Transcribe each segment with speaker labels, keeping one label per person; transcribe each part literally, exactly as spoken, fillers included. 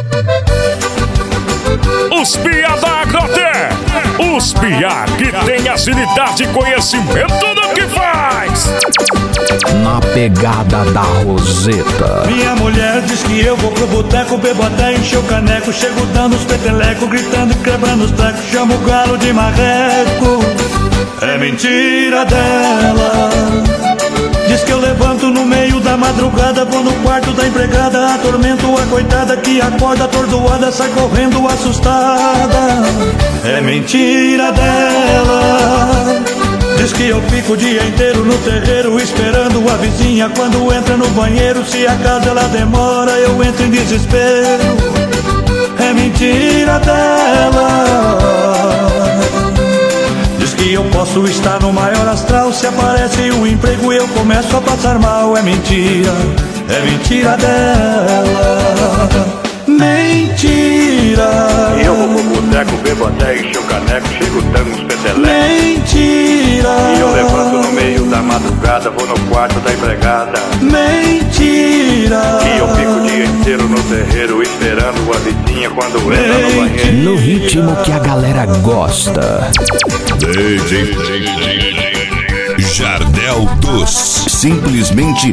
Speaker 1: Os piá da Agroté, os piá que tem agilidade e conhecimento do que faz.
Speaker 2: Na pegada da Roseta.
Speaker 3: Minha mulher diz que eu vou pro boteco, bebo até encher o caneco, chego dando os petelecos, gritando e quebrando os trecos, chamo o galo de marreco. É mentira dela. Diz que eu levanto no meio da madrugada, vou no quarto da empregada, atormento a coitada que acorda atordoada, sai correndo assustada. É mentira dela. Diz que eu fico o dia inteiro no terreiro esperando a vizinha quando entra no banheiro. Se a casa ela demora, eu entro em desespero. É mentira dela. Diz que eu posso estar no maior astral, se aparece o emprego eu começo a passar mal. É mentira, é mentira dela. Mentira.
Speaker 4: Eu vou pro boteco, bebo até encher o caneco, chego dando uns petelecos.
Speaker 3: Mentira.
Speaker 4: E eu levanto no meio da madrugada, vou no quarto da empregada.
Speaker 3: Mentira.
Speaker 4: E eu fico o dia inteiro no terreiro esperando a vizinha quando entra no banheiro.
Speaker 2: No ritmo que a galera gosta.
Speaker 5: D J Jardel dos simplesmente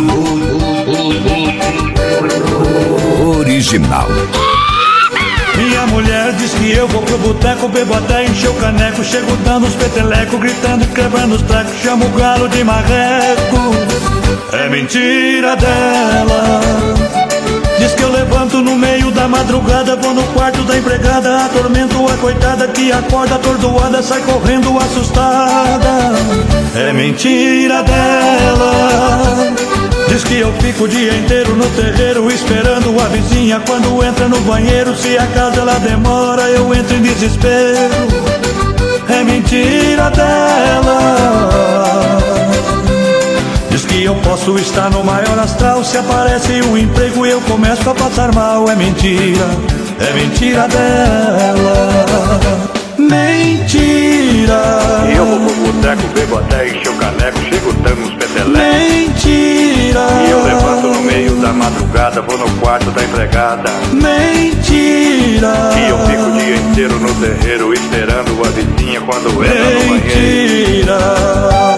Speaker 5: original.
Speaker 3: Minha mulher diz que eu vou pro boteco, bebo até encher o caneco, chego dando os petelecos, gritando e quebrando os trecos, chamo o galo de marreco. É mentira dela. Diz que eu levanto no meio da madrugada, vou no quarto da empregada, atormento a coitada que acorda atordoada, sai correndo assustada. É mentira dela. Diz que eu fico o dia inteiro no terreiro esperando a vizinha quando entra no banheiro. Se a casa ela demora, eu entro em desespero. É mentira dela. Diz que eu posso estar no maior astral, se aparece o emprego eu começo a passar mal. É mentira, é mentira dela. Mentira.
Speaker 4: E eu vou pro boteco, bebo até encher o caneco, chego dando uns petelecos.
Speaker 3: Mentira.
Speaker 4: E eu levanto no meio da madrugada, vou no quarto da empregada.
Speaker 3: Mentira.
Speaker 4: E eu fico o dia inteiro no terreiro esperando a vizinha quando entra no banheiro.
Speaker 3: Mentira.